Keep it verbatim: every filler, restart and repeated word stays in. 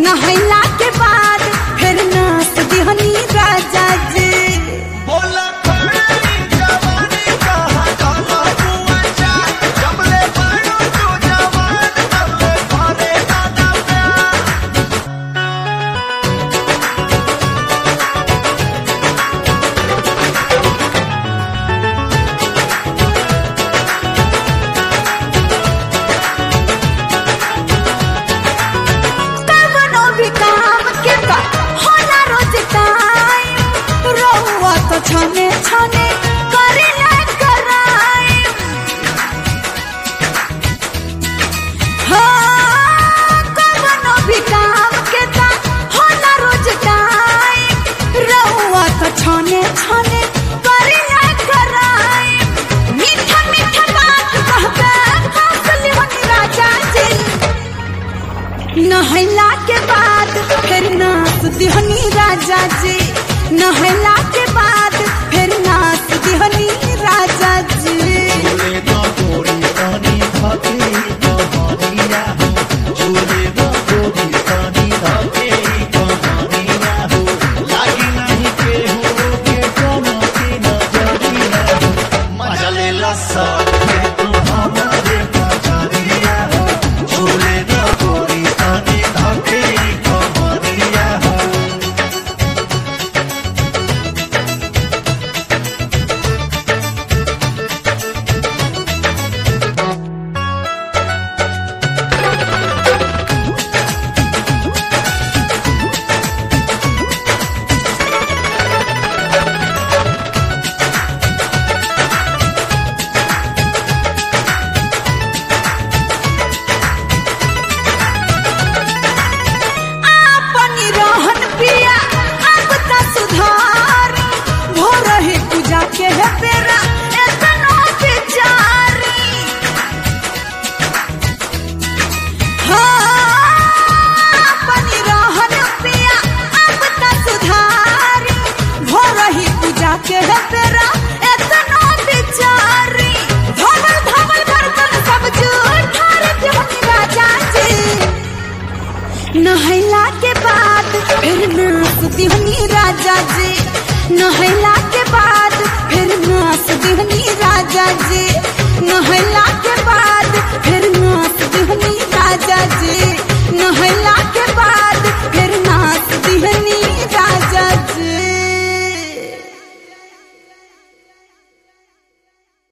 नहला के बाद फिर नाच दिहनी राजा जी। छाने छाने करेला कराए हाँ कवनो भी काम के ता होला रोज टाइम रहुआ तो छाने छाने करेला कराए मीठा मीठा बात कहबे हंसली हनी राजा जी। नहला के बाद फिर नाच दिहनी राजा जी। नहला के बाद फिर नाच दिहनी राजा जी। नहला के बाद फिर नाच दिहनी राजा जी। नहला के बाद फिर नाच दिहनी राजा जी। नहला के बाद